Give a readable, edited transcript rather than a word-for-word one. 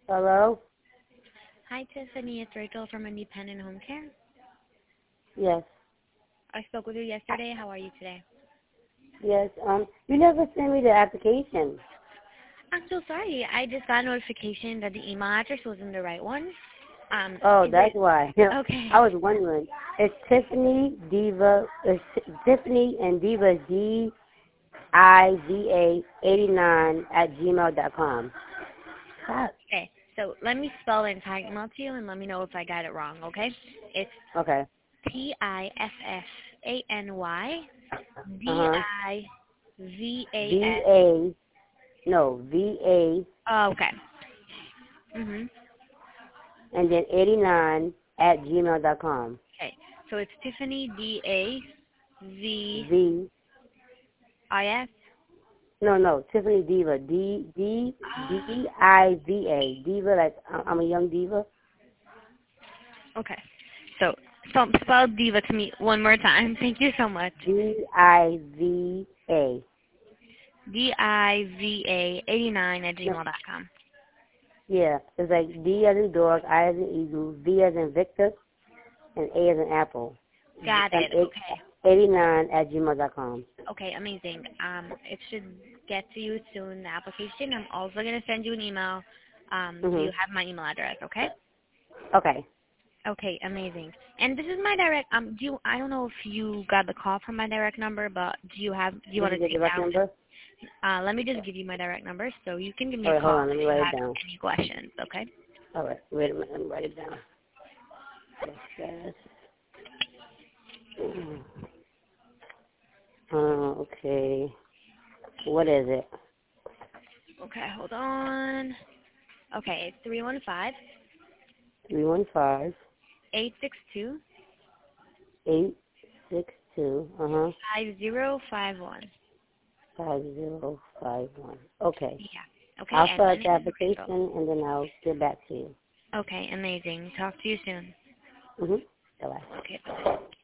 Hello? Hi, Tiffany. It's Rachel from Independent Home Care. Yes. I spoke with you yesterday. How are you today? Yes. You never sent me the application. I'm so sorry. I just got a notification that the email address wasn't the right one. Oh, Is it that's why. okay? I was wondering. It's Tiffany Diva. It's Tiffany and Diva DIVA89 @gmail.com. Stop. Okay. So let me spell the entire email to you and let me know if I got it wrong. Okay? It's Okay. TIFFANY Uh-huh. DIVAS. VA. No, VA. Oh, okay. Mhm. And then 89 @gmail.com. Okay. So it's Tiffany DAVIS. V. No, Tiffany Diva. DIVA. Diva, like I'm a young diva. Okay. So spell diva to me one more time. Thank you so much. DIVA. No, DIVA89 @gmail.com. yeah, it's like D as in dog, I as in eagle, V as in Victor, and A as in apple. Got it. Okay. 89 @gmail.com. Okay, amazing. It should get to you soon, the application. I'm also going to send you an email. So you Mhm. have my email address, okay? Okay. Okay, amazing. And this is my direct, I don't know if you got the call from my direct number, but do you This want is to the take direct down number. let me just give you my direct number so you can give me All a right, hold call on. Let if me you write it have down. any questions, okay? All right, wait a minute. Let me write it down. Yes. Okay. What is it? Okay, hold on. Okay, it's 315 315 862 862. 5051. 5051. Okay. Yeah. Okay, I'll and my start the name is application Rachel. and then I'll get back to you. Okay, amazing. Talk to you soon. Mhm. Bye bye. Okay, bye.